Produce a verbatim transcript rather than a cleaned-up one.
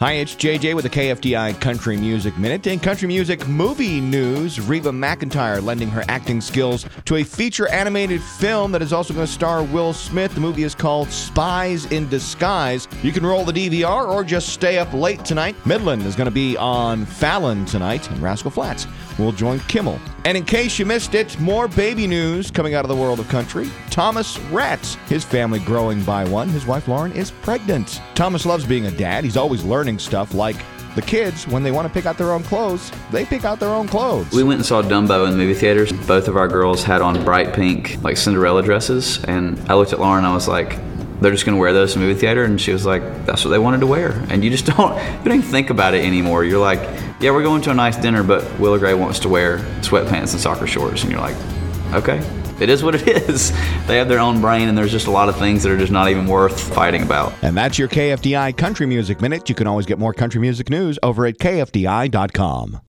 Hi, it's J J with the K F D I Country Music Minute. In country music movie news, Reba McEntire lending her acting skills to a feature animated film that is also going to star Will Smith. The movie is called Spies in Disguise. You can roll the D V R or just stay up late tonight. Midland is going to be on Fallon tonight, and Rascal Flatts will join Kimmel. And in case you missed it, more baby news coming out of the world of country. Thomas Rhett, his family growing by one. His wife Lauren is pregnant. Thomas loves being a dad. He's always learning stuff like the kids, when they want to pick out their own clothes, they pick out their own clothes. We went and saw Dumbo in the movie theaters. Both of our girls had on bright pink, like Cinderella dresses, and I looked at Lauren and I was like, they're just going to wear those in the movie theater? And she was like, that's what they wanted to wear. And you just don't, you don't even think about it anymore. You're like, yeah, we're going to a nice dinner, but Willa Gray wants to wear sweatpants and soccer shorts. And you're like, okay, it is what it is. They have their own brain, and there's just a lot of things that are just not even worth fighting about. And that's your K F D I Country Music Minute. You can always get more country music news over at K F D I dot com.